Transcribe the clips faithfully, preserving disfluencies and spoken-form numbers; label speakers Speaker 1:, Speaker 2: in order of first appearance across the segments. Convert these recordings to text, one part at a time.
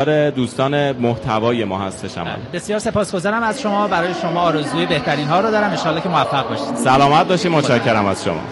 Speaker 1: دوستان محتوای ما هستش. هم
Speaker 2: بسیار سپاسگزارم از شما. برای شما آرزوی بهترین ها رو دارم، ان شاءالله که موفق باشید.
Speaker 1: سلامت باشید. متشکرم از شما.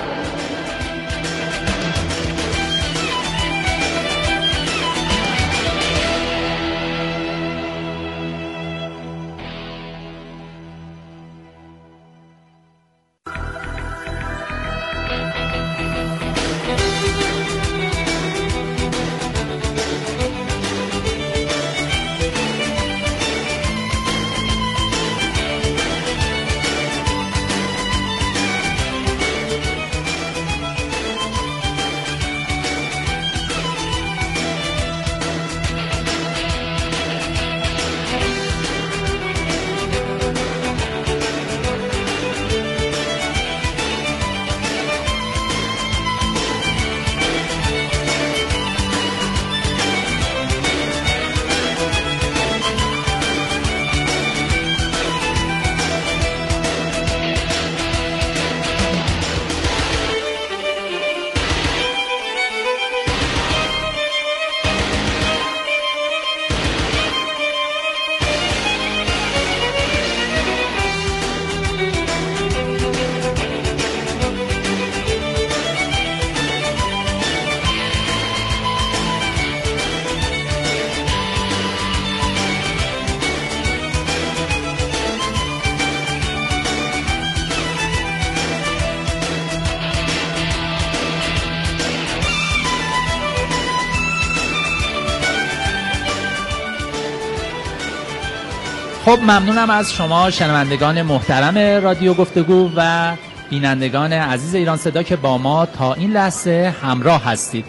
Speaker 2: خب ممنونم از شما شنوندگان محترم رادیو گفتگو و بینندگان عزیز ایران صدا که با ما تا این لحظه همراه هستید.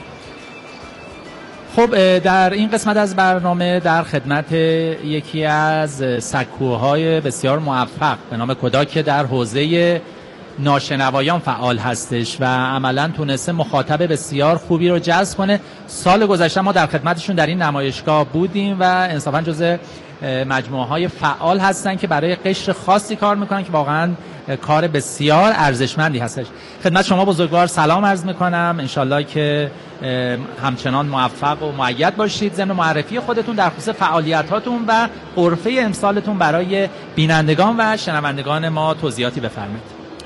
Speaker 2: خب در این قسمت از برنامه در خدمت یکی از سکوهای بسیار موفق به نام کدا که در حوزه ناشنوایان فعال هستش و عملاً تونسته مخاطب بسیار خوبی رو جذب کنه. سال گذشته ما در خدمتشون در این نمایشگاه بودیم و انصافاً جزء مجموعه های فعال هستن که برای قشر خاصی کار میکنن که واقعا کار بسیار ارزشمندی هستش. خدمت شما بزرگوار سلام عرض میکنم. انشالله که همچنان موفق و مؤید باشید. ضمن معرفی خودتون در خصوص فعالیت هاتون و غرفه امسالتون برای بینندگان و شنوندگان ما توضیحاتی بفرمایید.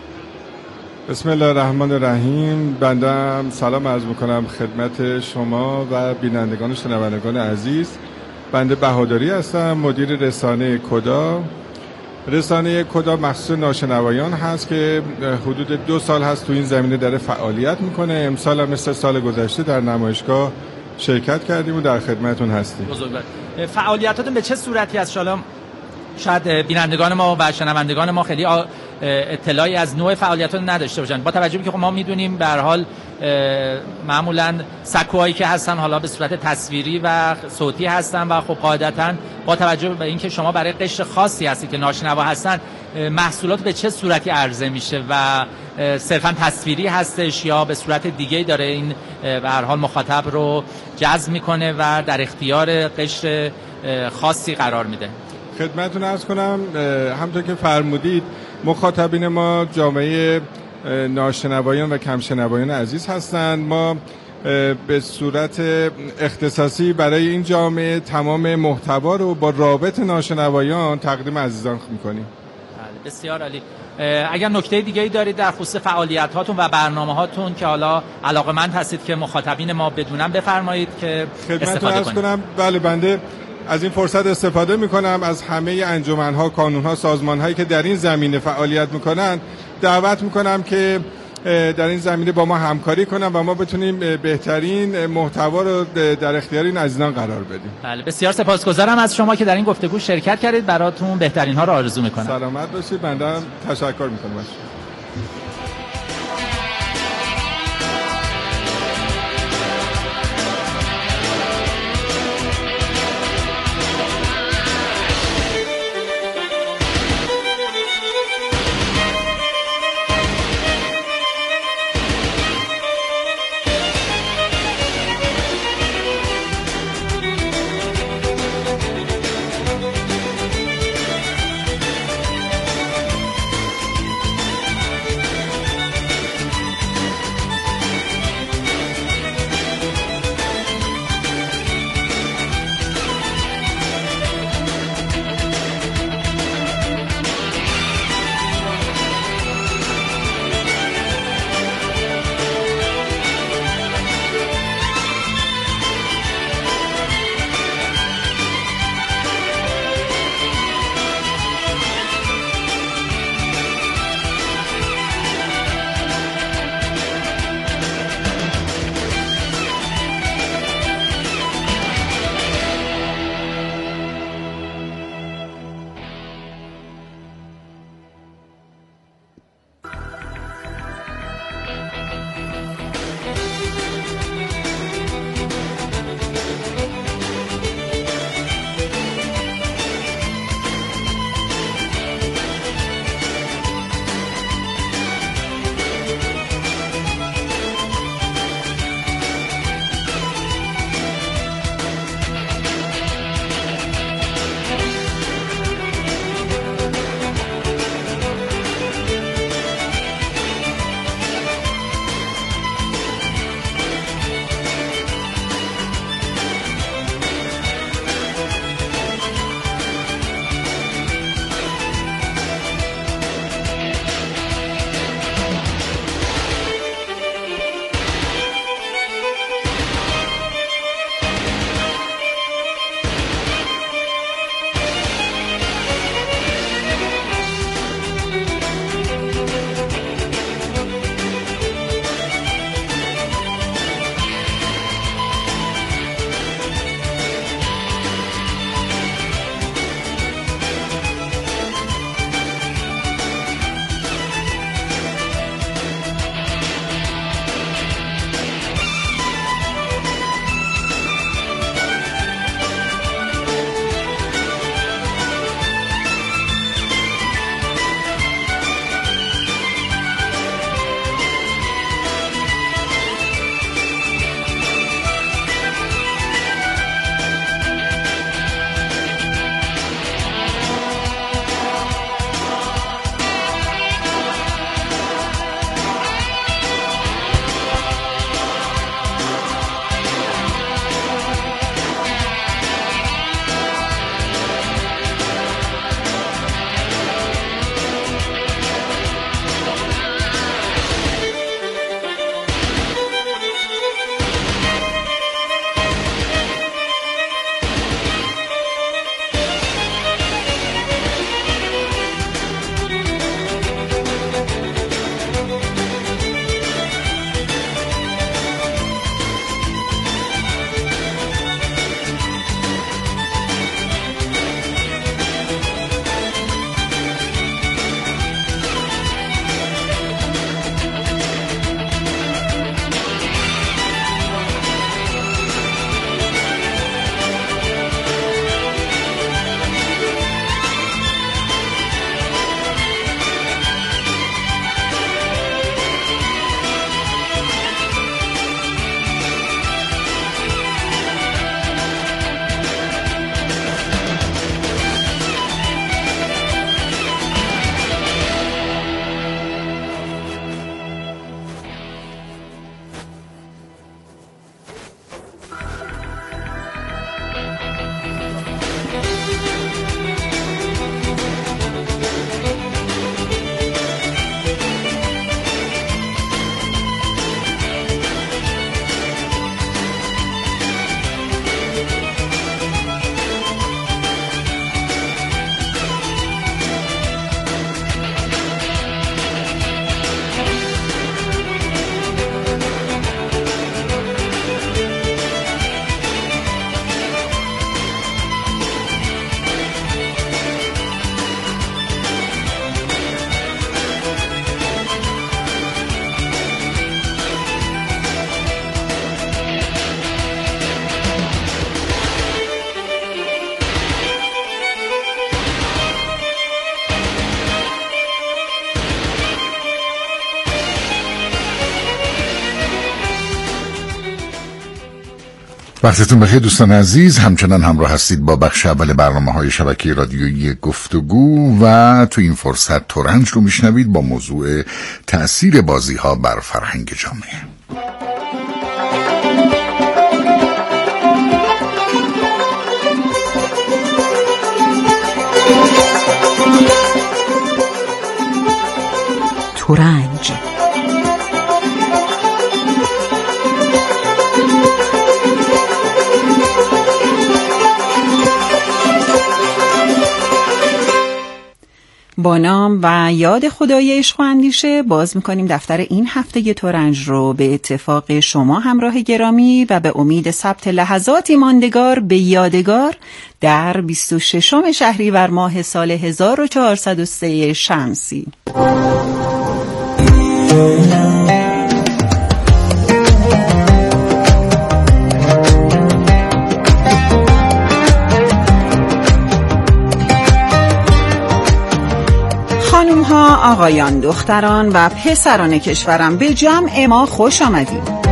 Speaker 3: بسم الله الرحمن الرحیم. بنده سلام عرض میکنم خدمت شما و بینندگان و شنوندگان عزیز. بنده بهادری هستم، مدیر رسانه کدا. رسانه کدا مخصوص ناشنوایان هست که حدود دو سال هست تو این زمینه داره فعالیت میکنه. امسال هم مثل سال گذشته در نمایشگاه شرکت کردیم و در خدمتون هستیم.
Speaker 2: بزرگوار. فعالیتاتون به چه صورتی است؟ شاید شاید بینندگان ما و شنوندگان ما خیلی اطلاعی از نوع فعالیتات نداشته باشن، با توجه به که ما میدونیم به هر حال معمولا سکوهایی که هستن حالا به صورت تصویری و صوتی هستن و خب قاعدتاً با توجه به اینکه شما برای قشر خاصی هستی که ناشنوا هستن، محصولات به چه صورتی عرضه میشه و صرفاً تصویری هستش یا به صورت دیگه‌ای داره این به هر حال مخاطب رو جذب میکنه و در اختیار قشر خاصی قرار میده؟
Speaker 3: خدمتتون عرض کنم همونطور که فرمودید مخاطبین ما جامعه ناشنوایان و کمشنوایان عزیز هستند. ما به صورت اختصاصی برای این جامعه تمام محتوا رو با رابط ناشنوایان تقدیم عزیزان می‌کنیم.
Speaker 2: بسیار عالی. اگر نکته دیگه‌ای دارید در خصوص فعالیت‌هاتون و برنامه‌هاتون که حالا علاقه‌مند هستید که مخاطبین ما بدونن بفرمایید که استفاده کنیم.
Speaker 3: بله، بنده از این فرصت استفاده میکنم از همه انجمن‌ها، کانون‌ها، سازمان‌هایی که در این زمینه فعالیت میکنن دعوت میکنم که در این زمینه با ما همکاری کنن و ما بتونیم بهترین محتوا رو در اختیار این عزیزان قرار بدیم.
Speaker 2: بله، بسیار سپاسگزارم از شما که در این گفتگو شرکت کردید. براتون بهترین ها رو آرزو میکنم.
Speaker 3: سلامت باشید. بنده هم تشکر میکنم.
Speaker 4: وقتتون بخیر دوستان عزیز، همچنان همراه هستید با بخش اول برنامه‌های شبکه رادیویی گفتگو و تو این فرصت ترنج رو میشنوید با موضوع تأثیر بازی‌ها بر فرهنگ جامعه.
Speaker 5: ترنج با نام و یاد خدای عشق و اندیشه باز میکنیم دفتر این هفته ترنج رو به اتفاق شما همراه گرامی و به امید ثبت لحظاتی ماندگار به یادگار در بیست و ششم شهریور ماه سال هزار و چهارصد و سه شمسی. خانم ها، آقایان، دختران و پسران کشورم، به جمع ما خوش آمدید.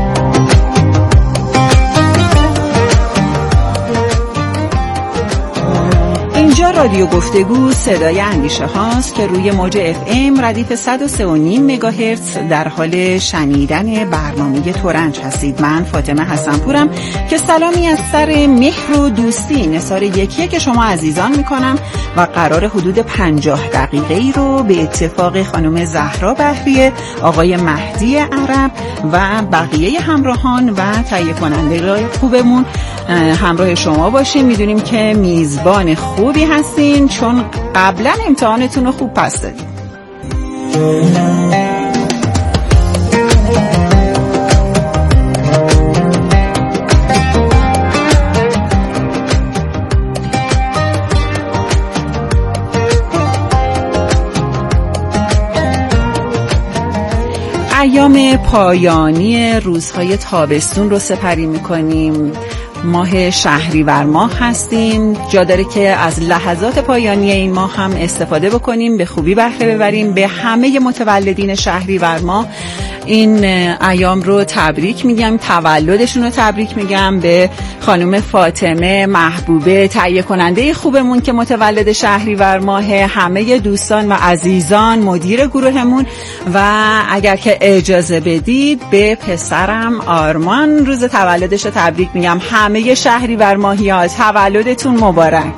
Speaker 5: اینجا رادیو گفتگو صدای اندیشه هاست که روی موج اف ام ردیف صد و سه و نیم مگاهرتز در حال شنیدن برنامه ترنج هستید. من فاطمه حسنپورم که سلامی از سر مهر و دوستی نثار یکیه که شما عزیزان میکنم و قرار حدود پنجاه دقیقه ای رو به اتفاق خانم زهرا بهریه، آقای مهدی عرب و بقیه همراهان و تهیه کننده خوبمون همراه شما باشیم. میدونیم که میزبان خوبی هستین چون قبلا امتحانتون رو خوب پس دادین. ایام پایانی روزهای تابستون رو سپری میکنیم. ماه شهریور ماه هستیم. جا داره که از لحظات پایانی این ماه هم استفاده بکنیم، به خوبی بهره ببریم. به همه متولدین شهریور ماه این ایام رو تبریک میگم، تولدشون رو تبریک میگم. به خانم فاطمه محبوبه تهیه کننده خوبمون که متولد شهریور ماه، همه دوستان و عزیزان، مدیر گروهمون و اگر که اجازه بدید به پسرم آرمان روز تولدش رو تبریک میگم. همه شهریور ماهی‌ها تولدتون مبارک.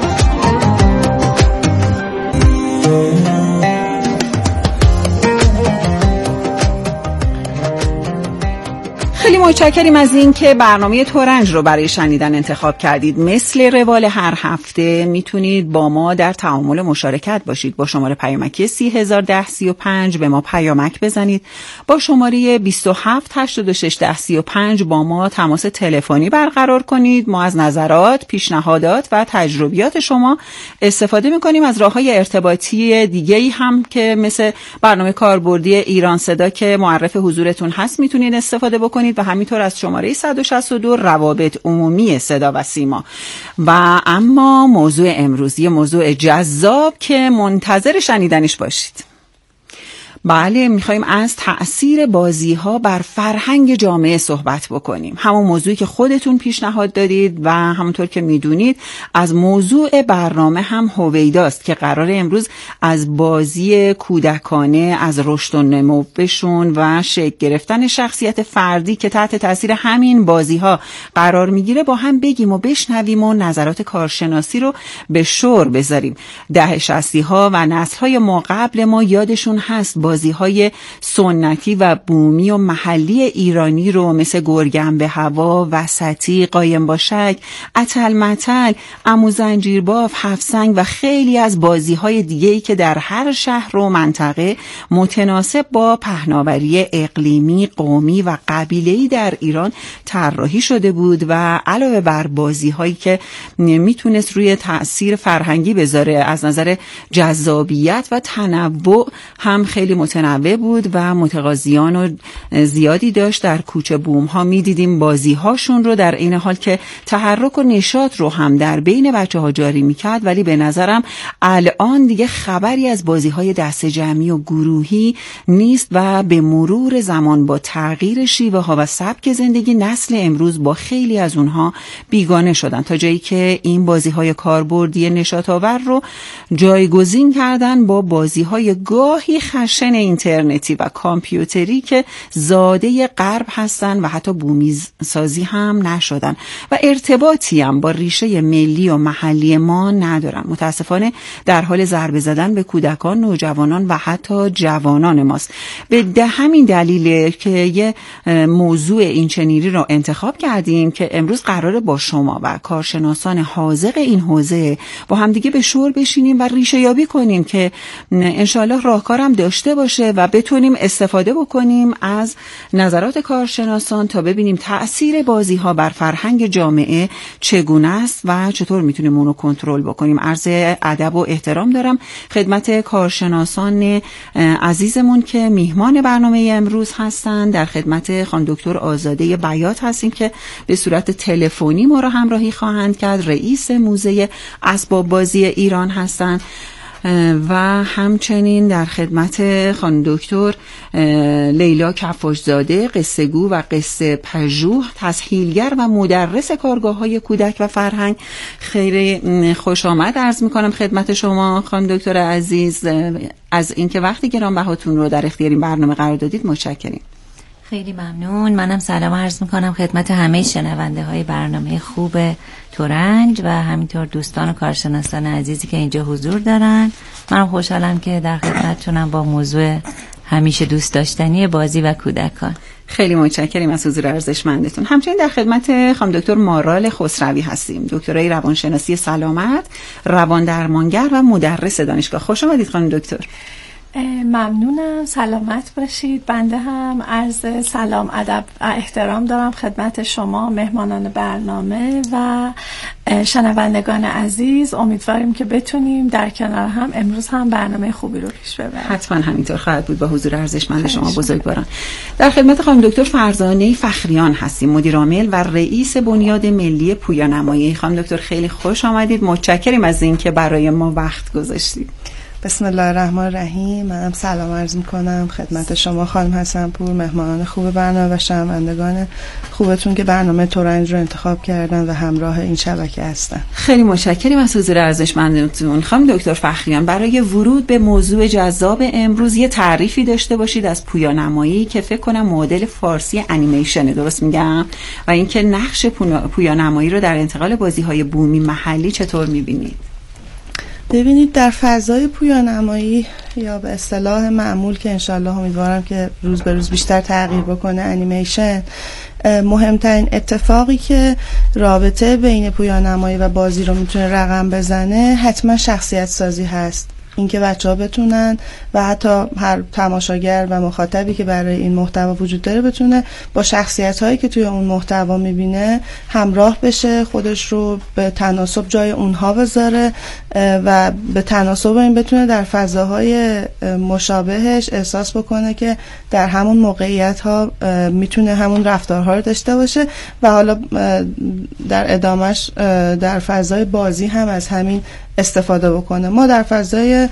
Speaker 5: خیلی متشکریم از این که برنامه ترنج رو برای شنیدن انتخاب کردید. مثل روال هر هفته میتونید با ما در تعامل مشارکت باشید. با شماره پیامکی سی هزار ده سی و پنج به ما پیامک بزنید. با شماره بیست و هفت هشتاد و شش ده سی و پنج با ما تماس تلفنی برقرار کنید. ما از نظرات، پیشنهادات و تجربیات شما استفاده میکنیم. از راههای ارتباطی دیگه‌ای هم که مثل برنامه کاربردی ایران صدا که معرف حضورتون هست میتونید استفاده بکنید و همینطور از شماره صد و شصت و دو روابط عمومی صدا و سیما. و اما موضوع امروزی موضوع جذاب که منتظر شنیدنش باشید. بله، میخوایم از تأثیر بازی‌ها بر فرهنگ جامعه صحبت بکنیم. همون موضوعی که خودتون پیشنهاد دادید و همونطور که میدونید از موضوع برنامه هم هویداست که قرار امروز از بازی کودکانه، از رشد و نموشون و شکل گرفتن شخصیت فردی که تحت تأثیر همین بازی‌ها قرار میگیره با هم بگیم و بشنویم و نظرات کارشناسی رو به شور بذاریم. دهه شصتی‌ها و نسل‌های ما قبل ما یادشون هست بازی‌های سنتی و بومی و محلی ایرانی رو مثل گرگم به هوا، وسطی، قایم باشک، اتل متل، عمو زنجیرباف، هفسنگ و خیلی از بازی‌های دیگه‌ای که در هر شهر و منطقه متناسب با پهناوری اقلیمی، قومی و قبیله‌ای در ایران طراحی شده بود و علاوه بر بازی‌هایی که میتونست روی تأثیر فرهنگی بذاره از نظر جذابیت و تنوع هم خیلی متنوع بود و متقاضیان و زیادی داشت. در کوچه بوم ها می دیدیم بازی هاشون رو، در این حال که تحرک و نشاط رو هم در بین بچه ها جاری می کرد. ولی به نظرم الان دیگه خبری از بازی های دست جمعی و گروهی نیست و به مرور زمان با تغییر شیوه ها و سبک زندگی نسل امروز با خیلی از اونها بیگانه شدن، تا جایی که این بازی های کاربردی نشاط آور رو جایگزین کردن با بازی های گاهی خشن اینترنتی و کامپیوتری که زاده غرب هستن و حتی بومی سازی هم نشدن و ارتباطی هم با ریشه ملی و محلی ما ندارن. متاسفانه در حال ضربه زدن به کودکان، نوجوانان و حتی جوانان ماست. به همین دلیل که یه موضوع این چنینی رو انتخاب کردیم که امروز قراره با شما و کارشناسان حاذق این حوزه با همدیگه به شور بشینیم و ریشه یابی کنیم که انشالله راهکارم داشته باشه و بتونیم استفاده بکنیم از نظرات کارشناسان تا ببینیم تأثیر بازی ها بر فرهنگ جامعه چگونه است و چطور میتونیم اونو کنترل بکنیم. عرض ادب و احترام دارم خدمت کارشناسان عزیزمون که میهمان برنامه امروز هستن. در خدمت خانم دکتر آزاده بیات هستیم که به صورت تلفنی ما را همراهی خواهند کرد. رئیس موزه اسباب بازی ایران هستند و همچنین در خدمت خانم دکتر لیلا کفاشزاده، قصه گو و قصه پژوه، تسهیلگر و مدرس کارگاه‌های کودک و فرهنگ. خیلی خوش آمد عرض می‌کنم خدمت شما خانم دکتر عزیز، از اینکه وقتی گرانبهاتون رو در اختیار این برنامه قرار دادید متشکریم.
Speaker 6: خیلی ممنون. منم سلام عرض میکنم خدمت همه شنونده های برنامه خوب ترنج و همینطور دوستان و کارشناسان عزیزی که اینجا حضور دارن. منم خوشحالم که در خدمتتونم با موضوع همیشه دوست داشتنی بازی و کودکان.
Speaker 5: خیلی متشکریم از حضور ارزشمندتون. همچنین در خدمت خانم دکتر مارال خسروی هستیم، دکترای روانشناسی سلامت، روان درمانگر و مدرس دانشگاه. خوش آمدید خانم دکتر.
Speaker 7: ممنونم، سلامت باشید. بنده هم عرض سلام ادب و احترام دارم خدمت شما مهمانان برنامه و شنوندگان عزیز. امیدواریم که بتونیم در کنار هم امروز هم برنامه خوبی رو پیش ببریم.
Speaker 5: حتما همینطور خواهد بود با حضور ارزشمند شما بزرگواران. در خدمت خانم دکتر فرزانه فخریان هستیم، مدیر عامل و رئیس بنیاد ملی پویانمایی. خانم دکتر خیلی خوش آمدید، متشکریم از اینکه برای ما وقت گذاشتید.
Speaker 8: بسم الله الرحمن الرحیم. منم سلام عرض میکنم خدمت شما خانم حسن‌پور، مهمانان خوب برنامه و شنوندگان خوبتون که برنامه ترنج رو انتخاب کردن و همراه این شبکه هستن.
Speaker 5: خیلی متشکریم از حضور ارزشمندتون. خانم دکتر فخریان، برای ورود به موضوع جذاب امروز یه تعریفی داشته باشید از پویانمایی که فکر کنم معادل فارسی انیمیشن، درست میگم؟ و اینکه نقش پویانمایی رو در انتقال بازی‌های بومی محلی چطور می‌بینید؟
Speaker 8: ببینید در فضای پویانمایی یا به اصطلاح معمول که انشالله امیدوارم که روز به روز بیشتر تغییر بکنه انیمیشن، مهمترین اتفاقی که رابطه بین پویانمایی و بازی رو میتونه رقم بزنه حتما شخصیت سازی هست. اینکه بچه‌ها بتونن و حتی هر تماشاگر و مخاطبی که برای این محتوا وجود داره بتونه با شخصیت‌هایی که توی اون محتوا می‌بینه همراه بشه، خودش رو به تناسب جای اونها بذاره و به تناسب این بتونه در فضاهای مشابهش احساس بکنه که در همون موقعیت‌ها میتونه همون رفتارها رو داشته باشه و حالا در ادامش در فضای بازی هم از همین استفاده بکنه. ما در فضای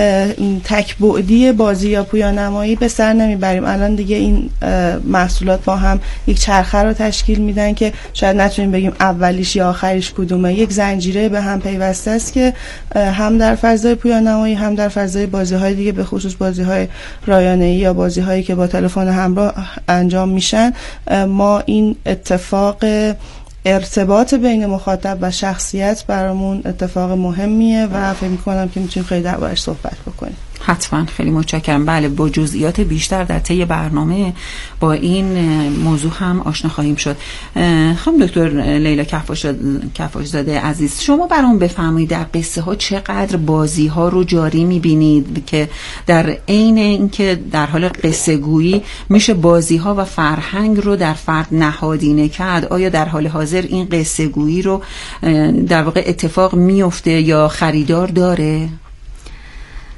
Speaker 8: تک‌بعدی بازی یا پویانمایی به سر نمیبریم. الان دیگه این محصولات با هم یک چرخه رو تشکیل میدن که شاید نتونیم بگیم اولیش یا آخریش کدومه. یک زنجیره به هم پیوسته است که هم در فضای پویانمایی هم در فضای بازی‌های دیگه، به خصوص بازی‌های رایانه‌ای یا بازی‌هایی که با تلفن همراه انجام میشن، ما این اتفاق ارتباط بین مخاطب و شخصیت برامون اتفاق مهمیه و فکر می‌کنم که میتونیم خیلی دربارش صحبت بکنیم.
Speaker 5: حتما، خیلی متشکرم. بله، با جزئیات بیشتر در طی برنامه با این موضوع هم آشنا خواهیم شد. خانم دکتر لیلا کفاشزاده عزیز، شما برام بفرمایید در قصه ها چقدر بازی ها رو جاری می‌بینید که در عین اینکه در حال قصه گویی میشه بازی ها و فرهنگ رو در فرد نهادینه کرد؟ آیا در حال حاضر این قصه گویی رو در واقع اتفاق میفته یا خریدار داره؟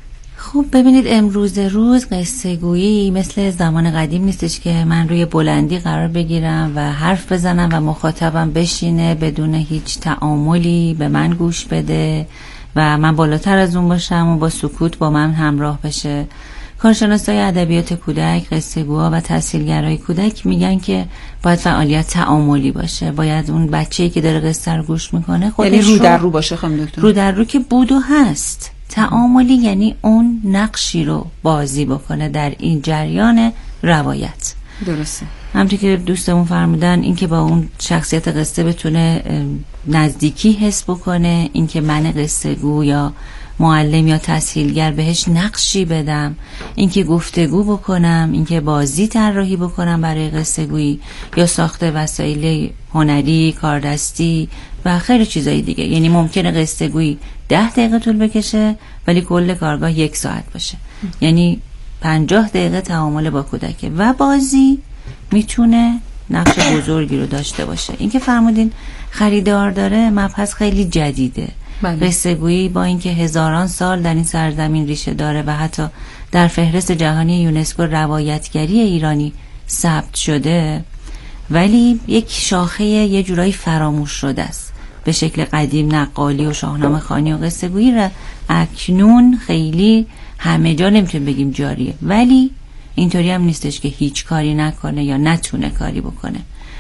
Speaker 6: خب ببینید امروز روز قصه گویی مثل زمان قدیم نیستش که من روی بلندی قرار بگیرم و حرف بزنم و مخاطبم بشینه بدون هیچ تعاملی به من گوش بده و من بالاتر از اون باشم و با سکوت با من همراه بشه. کارشناسای ادبیات کودک، قصه گوها و تحصیلگرای کودک میگن که باید فعالیت تعاملی باشه، باید اون بچه‌ای که داره قصه رو گوش میکنه خودش
Speaker 5: یعنی رو در رو باشه. خانم دکتر
Speaker 6: رو در رو که بود و هست. تعاملی یعنی اون نقشی رو بازی بکنه در این جریان روایت.
Speaker 5: درسته.
Speaker 6: همونطور که دوستمون فرمودن، این که با اون شخصیت قصه بتونه نزدیکی حس بکنه، این که من قصه گو یا معلم یا تسهیلگر بهش نقشی بدم، این که گفتگو بکنم، این که بازی طراحی بکنم برای قصه گویی یا ساخت وسایل هنری، کاردستی و خیلی چیزای دیگه. یعنی ممکنه قصه گویی ده دقیقه طول بکشه ولی کل کارگاه یک ساعت باشه. یعنی پنجاه دقیقه تعامل با کودک و بازی میتونه نقش بزرگی رو داشته باشه. این که فرمودین خریدار داره مبحث خیلی جدیده. قصه گویی با اینکه هزاران سال در این سرزمین ریشه داره و حتی در فهرست جهانی یونسکو روایتگری ایرانی ثبت شده، ولی یک شاخه یه جورایی فراموش شده است. به شکل قدیم نقالی و شاهنامه خوانی و قصه گویی را اکنون خیلی همه جا نمیتونیم بگیم جاریه، ولی اینطوری هم نیستش که هیچ کاری نکنه یا نتونه کاری بکنه.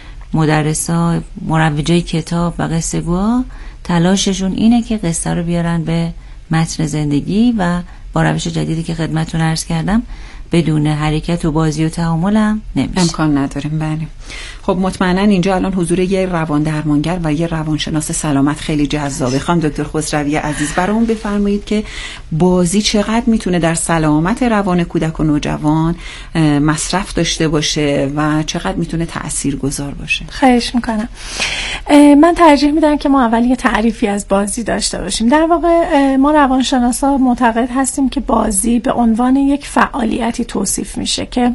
Speaker 6: مدرسا، مروجای کتاب و قصه گوها تلاششون اینه که قصه رو بیارن به متن زندگی و با روش جدیدی که خدمتتون عرض کردم بدون حرکت و بازی و تعامل هم نمیشه.
Speaker 5: امکان نداریم. بله. خب مطمئنا اینجا الان حضور یه روان درمانگر و یه روانشناس سلامت خیلی جذابه. خانم دکتر خسروی عزیز برامون بفرمایید که بازی چقدر میتونه در سلامت روان کودک و نوجوان مصرف داشته باشه و چقدر میتونه تاثیرگذار باشه؟
Speaker 7: خواهش میکنم. من ترجیح میدم که ما اول یه تعریفی از بازی داشته باشیم. در واقع ما روانشناسا معتقد هستیم که بازی به عنوان یک فعالیتی توصیف میشه که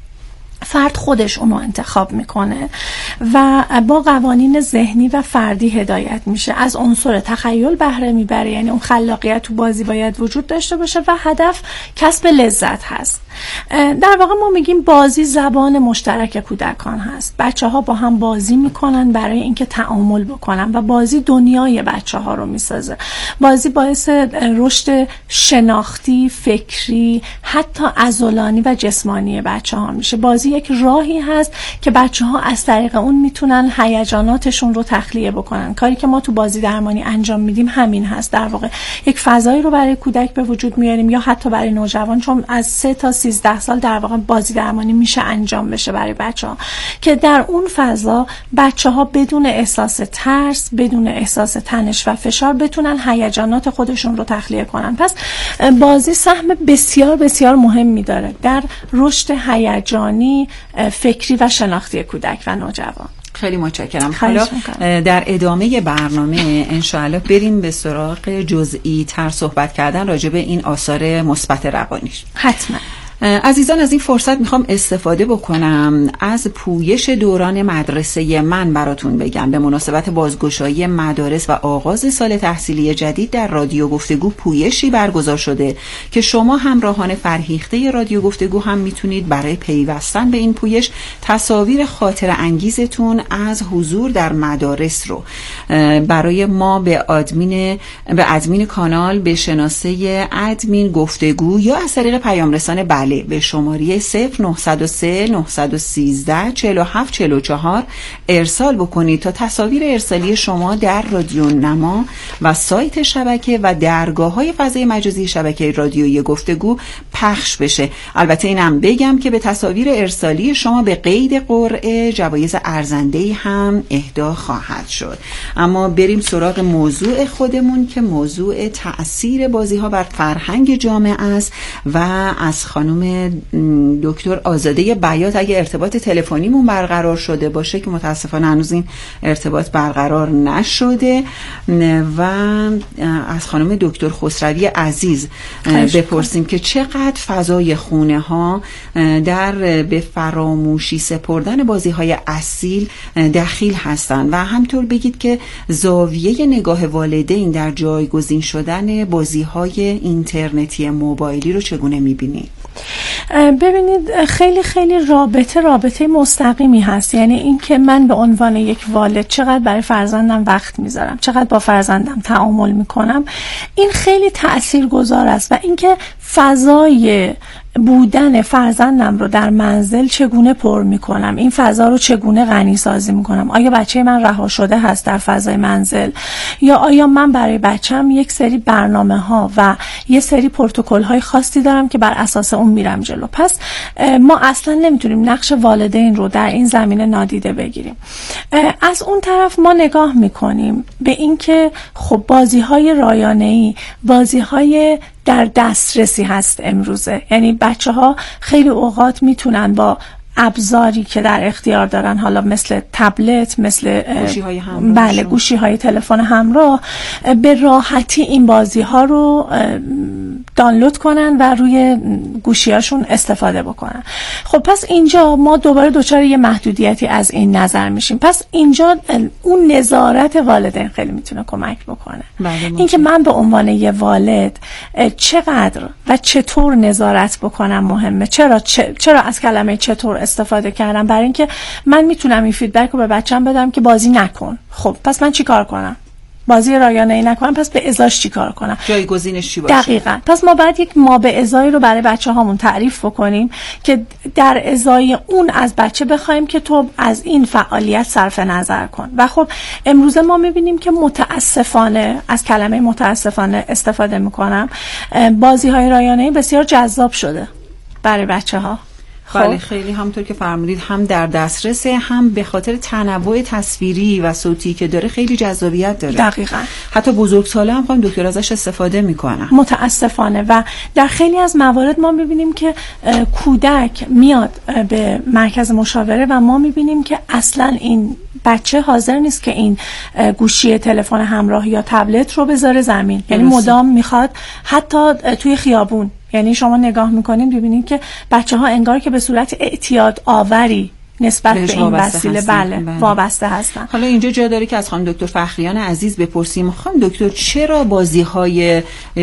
Speaker 7: فرد خودش اونو انتخاب میکنه و با قوانین ذهنی و فردی هدایت میشه. از عنصر تخیل بهره میبره، یعنی اون خلاقیت تو بازی باید وجود داشته باشه و هدف کسب لذت هست. در واقع ما میگیم بازی زبان مشترک کودکان هست. بچه ها با هم بازی میکنن برای اینکه تعامل بکنن و بازی دنیای بچه ها رو میسازه. بازی باعث رشد شناختی، فکری، حتی عضلانی و جسمانی بچه ها میشه. بازی یک راهی هست که بچه ها از طریق اون میتونن هیجاناتشون رو تخلیه بکنن. کاری که ما تو بازی درمانی انجام میدیم همین هست. در واقع یک فضایی رو برای کودک به وجود میاریم یا حتی برای نوجوان، چون از سه تا سیزده سال در واقع بازی درمانی میشه انجام بشه برای بچه ها، که در اون فضا بچه ها بدون احساس ترس، بدون احساس تنش و فشار بتونن هیجانات خودشون رو تخلیه کنن. پس بازی سهم بسیار بسیار مهمی داره در رشد هیجانی، فکری و شناختی کودک و نوجوان.
Speaker 5: خیلی متشکرم. حالا در ادامه برنامه انشاءالله بریم به سراغ جزئی تر صحبت کردن راجع به این آثار مثبت روانیش.
Speaker 7: حتما.
Speaker 5: عزیزان از این فرصت میخوام استفاده بکنم از پویش دوران مدرسه من براتون بگم. به مناسبت بازگشایی مدارس و آغاز سال تحصیلی جدید در رادیو گفتگو پویشی برگزار شده که شما همراهان فرهیخته رادیو گفتگو هم میتونید برای پیوستن به این پویش تصاویر خاطر انگیزتون از حضور در مدارس رو برای ما به آدمین به ادمین کانال به شناسه ادمین گفتگو یا از طریق پیام رسان بله به شماره صفر نه صفر سه نه یک سه چهار هفت چهار چهار ارسال بکنید تا تصاویر ارسالی شما در رادیو نما و سایت شبکه و درگاه‌های فضای مجازی شبکه رادیویی گفتگو پخش بشه. البته اینم بگم که به تصاویر ارسالی شما به قید قرعه جوایز ارزنده‌ای هم اهدا خواهد شد. اما بریم سراغ موضوع خودمون که موضوع تأثیر بازی‌ها بر فرهنگ جامعه است و از خانم دکتر آزاده بیات اگه ارتباط تلفنیمون برقرار شده باشه که متاسفانه هنوز این ارتباط برقرار نشده و از خانم دکتر خسروی عزیز بپرسیم که چقدر چقدر فضای خونه ها در به فراموشی سپردن بازی های اصیل دخیل هستند و همطور بگید که زاویه نگاه والدین در جایگزین شدن بازی های اینترنتی موبایلی رو چگونه میبینید؟
Speaker 7: ببینید خیلی خیلی رابطه رابطه مستقیمی هست. یعنی این که من به عنوان یک والد چقدر برای فرزندم وقت میذارم، چقدر با فرزندم تعامل میکنم، این خیلی تاثیرگذار است. و اینکه فضای بودن فرزندم رو در منزل چگونه پر میکنم، این فضا رو چگونه غنی سازی میکنم، آیا بچه من رها شده هست در فضای منزل، یا آیا من برای بچم یک سری برنامه ها و یه سری پروتکل های خاصی دارم که بر اساس اون میرم جلو. پس ما اصلا نمیتونیم نقش والدین رو در این زمینه نادیده بگیریم. از اون طرف ما نگاه میکنیم به اینکه خب بازی های رایانه‌ای، بازی های در دسترسی هست امروزه. یعنی بچه ها خیلی اوقات میتونن با ابزاری که در اختیار دارن، حالا مثل تبلت، مثل
Speaker 5: گوشی های همراه،
Speaker 7: بله گوشی های تلفن همراه، به راحتی این بازی ها رو دانلود کنن و روی گوشی هاشون استفاده بکنن. خب پس اینجا ما دوباره دوچار یه محدودیتی از این نظر میشیم. پس اینجا اون نظارت والدین خیلی میتونه کمک بکنه. اینکه من به عنوان یه والد چقدر و چطور نظارت بکنم مهمه. چرا چرا از کلمه چطور استفاده کردم؟ برای اینکه من میتونم این فیدبک رو به بچه‌م بدم که بازی نکن. خب پس من چی کار کنم؟ بازی رایانه‌ای نکنم، پس به ازاش چی کار کنم؟
Speaker 5: جایگزینش چی باشه؟
Speaker 7: دقیقاً. پس ما باید یک ما به ازایی رو برای بچه هامون تعریف بکنیم که در ازای اون از بچه بخوایم که تو از این فعالیت صرف نظر کن. و خب امروزه ما میبینیم که متاسفانه، از کلمه متاسفانه استفاده میکنم، بازی های رایانه‌ای بسیار جذاب شده برای بچه ها.
Speaker 5: بله خیلی همونطور که فرمودید هم در دسترس، هم به خاطر تنوع تصویری و صوتی که داره خیلی جذابیت داره.
Speaker 7: دقیقاً.
Speaker 5: حتی بزرگسالا هم خانم دکتر ازش استفاده میکنن
Speaker 7: متاسفانه. و در خیلی از موارد ما میبینیم که کودک میاد به مرکز مشاوره و ما میبینیم که اصلا این بچه حاضر نیست که این گوشی تلفن همراه یا تبلت رو بذاره زمین. یعنی مدام میخواد، حتی توی خیابون، یعنی شما نگاه میکنین ببینید که بچه ها انگار که به صورت اعتیاد آوری نسبت به این وسیله بله, بله وابسته هستن.
Speaker 5: حالا اینجا جا داره که از خانم دکتر فخریان عزیز بپرسیم، خانم دکتر چرا بازی‌های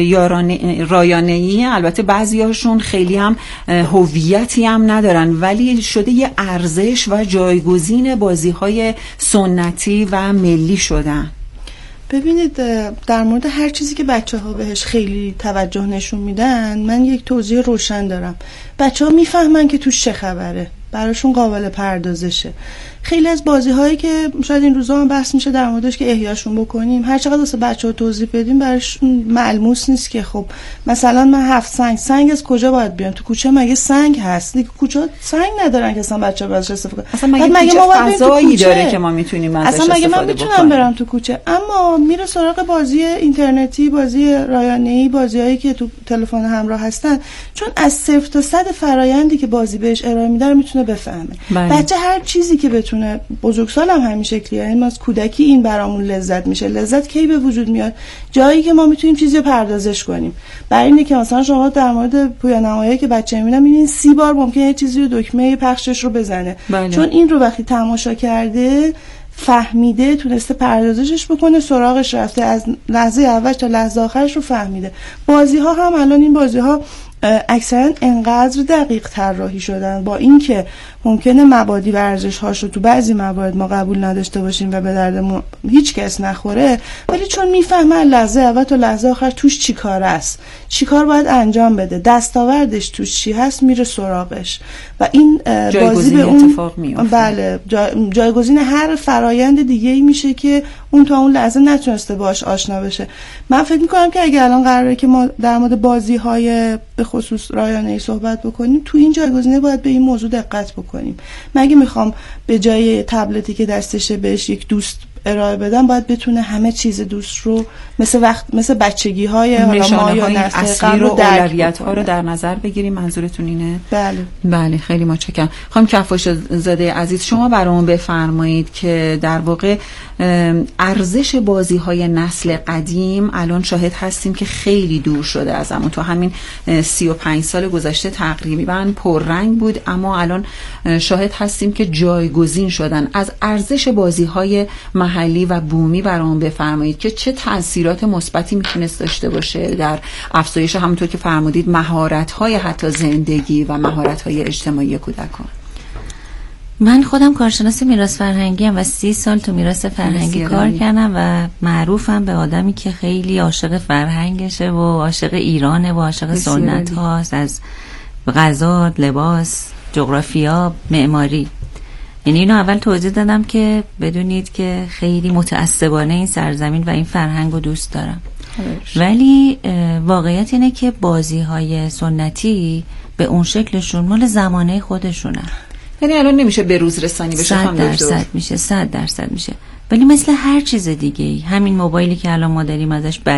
Speaker 5: رایانه‌ای، البته بعضی‌هاشون خیلی هم هویتی هم ندارن، ولی شده یه ارزش و جایگزین بازی‌های سنتی و ملی شدن؟
Speaker 8: ببینید در مورد هر چیزی که بچه ها بهش خیلی توجه نشون میدن، من یک توضیح روشن دارم. بچه ها میفهمن که توش چه خبره، براشون قابل پردازشه. خیلی از بازی هایی که شاید این روزا هم بحث میشه در موردش که احیاشون بکنیم، هر چقدر واسه بچه‌ها توضیح بدیم براشون ملموس نیست. که خب مثلا من هفت سنگ سنگ از کجا باید بیان؟ تو کوچه مگه سنگ هست؟ دیگه کوچه سنگ ندارن که اصلا بچه‌ها ازش استفاده کنن.
Speaker 5: اصلا مگه, مگه ما فضایی داره که ما میتونیم ازش
Speaker 8: استفاده
Speaker 5: بکنیم؟
Speaker 8: اصلا مگه من میتونم برم تو کوچه؟ اما میره سراغ بازی اینترنتی، بازی رایانه‌ای، بازیایی که تو تلفن همراه هستن، چون از صفر تا صد فرآیندی که بازی بهش ارائه میده رو میتونه بفهمه. بله. بچه هر چیزی که بتونه، بزرگسال هم همین شکلیه. یعنی ما از کودکی این برامون لذت میشه. لذت کی به وجود میاد؟ جایی که ما میتونیم چیزی رو پردازش کنیم. برای اینه که مثلا شما در مورد پویانمایی که بچه میبینن میبینین سی بار ممکنه یه چیزی رو دکمه پخشش رو بزنه. بله. چون این رو وقتی تماشا کرده، فهمیده، تونسته پردازشش بکنه، سراغش رفته، از لحظه اول تا لحظه آخرش رو فهمیده. بازی ها هم الان این بازی ها اکثرا انقدر دقیق طراحی شدن، با اینکه ممکنه مبادی و ارزش هاشو تو بعضی موارد ما قبول نداشته باشیم و به درد هیچ کس نخوره، ولی چون میفهمن لحظه اول تا لحظه آخر توش چی کار است، چی کار باید انجام بده، دستاوردش توش چی هست، میره سراغش. و این بازی به اون
Speaker 5: اتفاق میفته.
Speaker 8: بله جای... جایگزین هر فرایند دیگه‌ای میشه که اون تا اون لحظه نتونسته باش آشنا بشه. من فکر میکنم که اگه الان قراره که ما در مورد بازی‌های به خصوص رایانه‌ای صحبت بکنیم، تو این جایگزینه باید به این موضوع دقت بکنیم. مگه میخوام به جای تبلتی که دستشه بهش یک دوست ارائه بدن باید بتونه همه چیز دوست رو مثل وقت مثل بچگی های حالا ما یا نسل قبل رو
Speaker 5: اولویت ها رو در نظر بگیریم. منظورتون اینه؟
Speaker 8: بله
Speaker 5: بله خیلی متشکرم. خانم کفاش زاده عزیز، شما برامون بفرمایید که در واقع ارزش بازی های نسل قدیم الان شاهد هستیم که خیلی دور شده از همون. تو همین سی و پنج سال گذشته تقریبا پررنگ بود، اما الان شاهد هستیم که جایگزین شدن. از ارزش بازی های محلی و بومی برامون بفرمایید که چه تاثیرات مثبتی میتونست داشته باشه در افزایش همونطور که فرمودید مهارت های حتی زندگی و مهارت های اجتماعی کودکان.
Speaker 6: من خودم کارشناس میراث فرهنگی ام و سی سال تو میراث فرهنگی کار کردم و معروفم به آدمی که خیلی عاشق فرهنگشه و عاشق ایرانه و عاشق سنت هاست، از غذا، لباس، جغرافیا، معماری. یعنی اینو اول توضیح دادم که بدونید که خیلی متعصبانه این سرزمین و این فرهنگ رو دوست دارم. ولی واقعیت اینه که بازی های سنتی به اون شکلشون مال زمانه خودشونه.
Speaker 5: یعنی الان نمیشه به روز رسانی بشه.
Speaker 6: صد درصد میشه، صد درصد میشه. ولی مثل هر چیز دیگه ای، همین موبایلی که الان ما داریم ازش